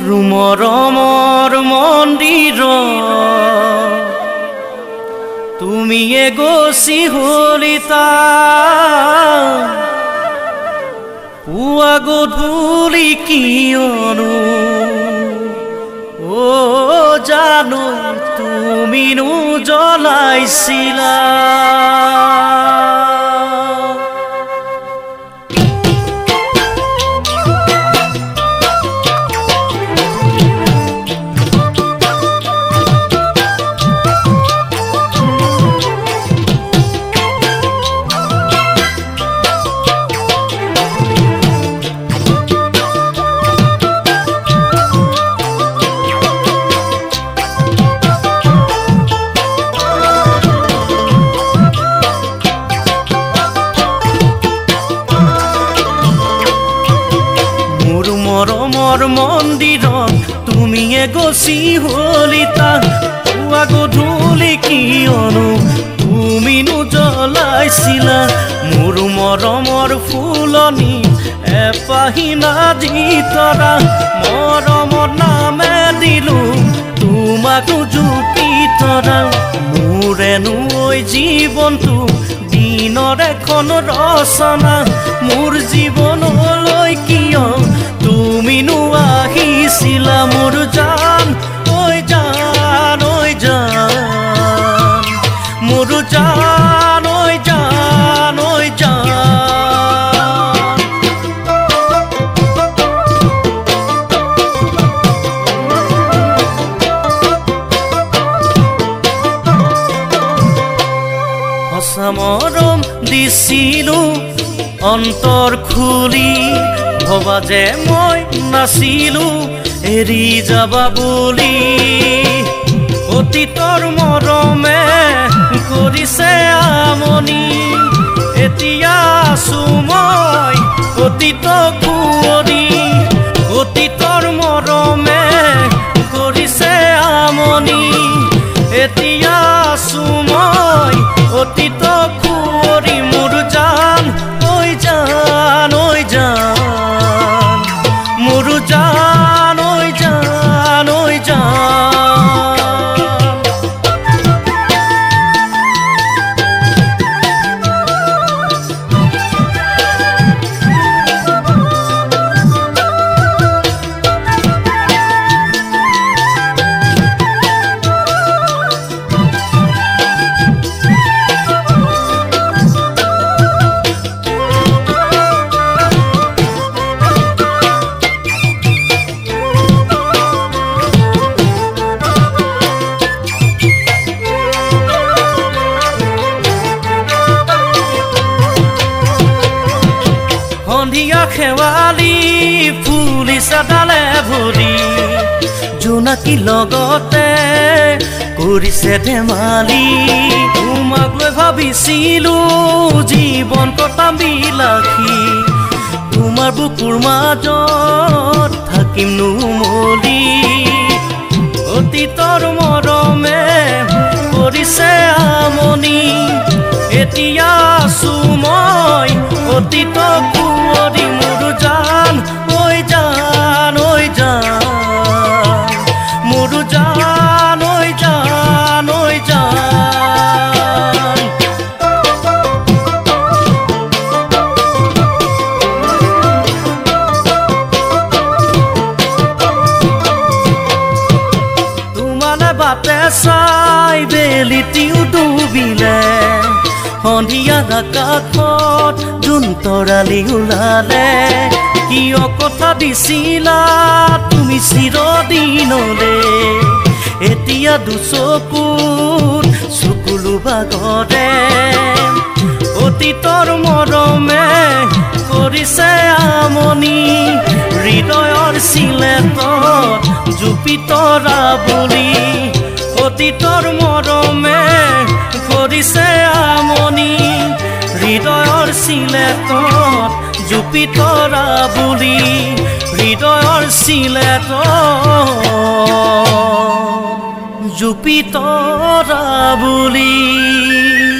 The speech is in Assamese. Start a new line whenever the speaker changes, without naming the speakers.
মৰমৰ মন্দিৰ তুমি গছি হলিতা পুৱা গধূলি কিয়নো ও জানো তুমিনো জ্বলাইছিলা মৰমৰ মন্দিৰত তুমি গছি হলিতা পুৱা গধূলি কিয়নো তুমিনো জ্বলাইছিলা মোৰ মৰমৰ ফুলনি এপাহি নাজি তৰা মৰমৰ নামে দিলো তোমাক জুপি তৰা মোৰেনো ঐ জীৱনটো দিনৰ এখন ৰচনা মোৰ জীৱনলৈ কিয় তুমিনো আহিছিলা মোৰ জান ঐ জান ঐ জান মোৰ জান ঐ জান ঐ জান সঁচা মৰম দিছিলো অন্তৰ খুলি ভবা যে মই নাছিলো এৰি যাবা বুলি অতীতৰ মৰমে কৰিছে আমনি এতিয়া আছো মই অতীত কুঁৱৰী অতীতৰ মৰমে কৰিছে আমনি এতিয়া আছো মই অতীত কুঁৱৰী মোৰ জান ঐ জান ঐ জান মোৰ জান ঐ জান ঐ জান সন্ধিয়া খেৱালি ফুলিছা ডালে ভৰি জোনাকী লগতে কৰিছে ধেমালি তোমাক লৈ ভাবিছিলো জীৱন কটাম বিলাসী তোমাৰ বুকুৰ মাজত থাকিম নুমলি অতীতৰ মৰমে কৰিছে আমনি এতিয়া আছো মই অতীত কুঁৱৰী মোৰ জান ঐ জান ঐ জান মোৰ জান ঐ জান ঐ জান তোমালে বাটে চাই বেলিটিও ডুবিলে সন্ধিয়া আকাশত জোন তৰালি ওলালে কিয় কথা দিছিলা তুমি চিৰদিনলে এতিয়া দুচকুত চকুলো বাগৰে অতীতৰ মৰমে কৰিছে আমনি হৃদয়ৰ চিলেটত জুপি তৰা বুলি অতীতৰ মৰমে কৰিছে আমনি হৃদয়ৰ চিলেটত জুপি তৰা বুলি হৃদয়ৰ চিলেটত জুপি তৰা বুলি